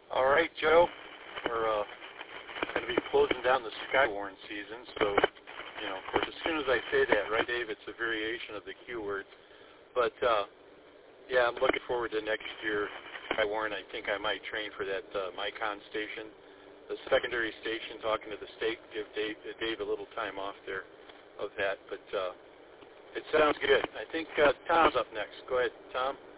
All right, Joe. We're going to be closing down the Skywarn season, so, of course, as soon as I say that, right, Dave, it's a variation of the Q words. But, yeah, I'm looking forward to next year. Skywarn, I think I might train for that Micon station, the secondary station, talking to the state, give Dave a little time off there of that. But it sounds good. I think Tom's up next. Go ahead, Tom.